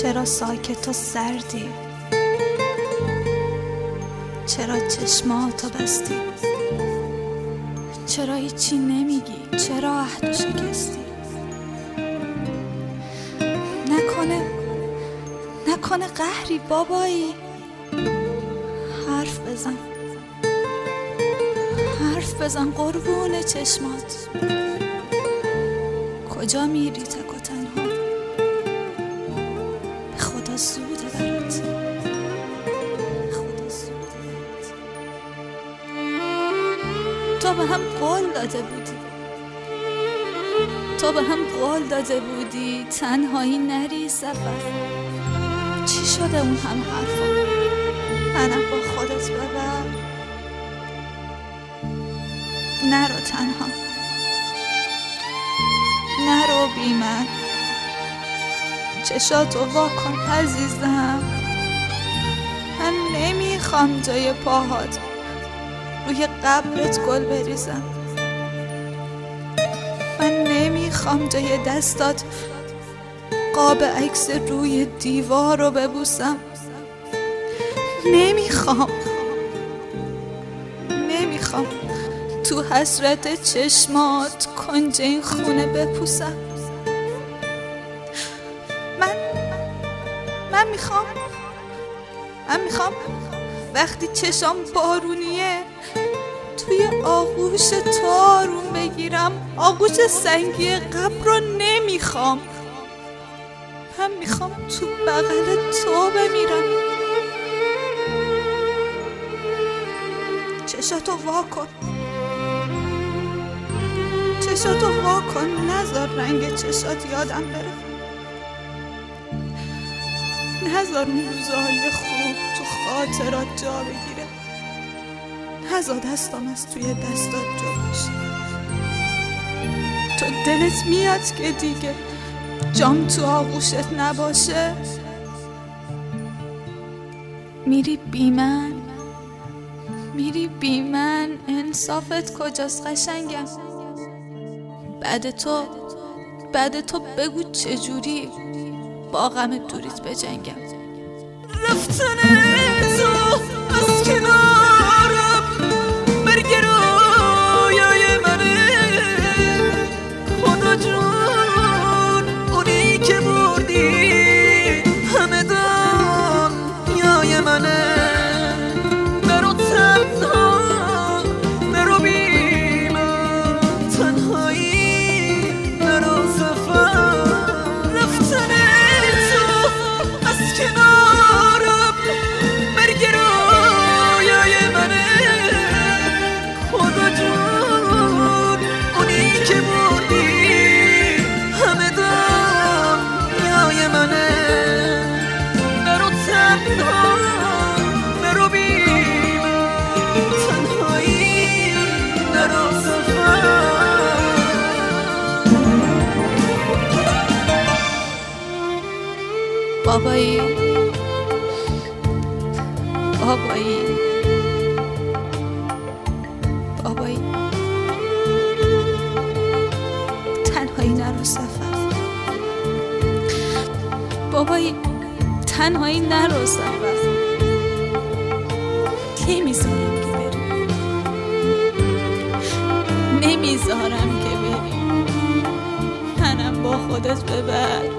چرا ساکت و سردی؟ چرا چشماتو بستی؟ چرا هیچی نمیگی؟ چرا عهدو شکستی؟ نکنه قهری بابایی؟ حرف بزن قربون چشمات. کجا میری تک و تنها؟ به خدا زوده برات. تو به هم قول داده بودی تنهایی نری سفر. چی شده اون هم حرفا؟ منم با خودت ببر. نرو تنها، نرو بی من. چشاتو وا کن عزیزم. من نمیخوام جای پاهات روی قبرت گل بریزم. من نمیخوام جای دستات قاب عکس روی دیوار رو ببوسم. نمیخوام تو حسرت چشمات کنج این خونه بپوسم. من میخوام وقتی چشام بارونیه توی آغوش تو آروم بگیرم. آغوش سنگی قبر رو نمیخوام. من میخوام تو بغل تو بمیرم. چشاتو وا کن. نذار رنگ چشات یادم بره. نذار اون روزهای خوب تو خاطرات جا بگیره. نذار دستام از توی دستات جا بشه. تو دلت میاد که دیگه جام تو آغوشت نباشه؟ میری بی من. انصافت کجاست قشنگم؟ بعد تو بگو چجوری با غم دوریت بجنگم. رفتن تو از کنارم مرگ رویای منه. خدا جون اونی که بردی همه دنیای منه. نرو تنها، نرو بی من. تنهایی نرو سفر. رفتن تو از کنارم مرگ رویای منه. خدا جون اونی که بردی همه دنیای منه. نرو تنها، نرو بی من. تنهایی نرو سفر. بابایی تنهایی نرو سفر. بابایی تنهایی نرو سفر. نمیذارم که بری. منم با خودت ببر.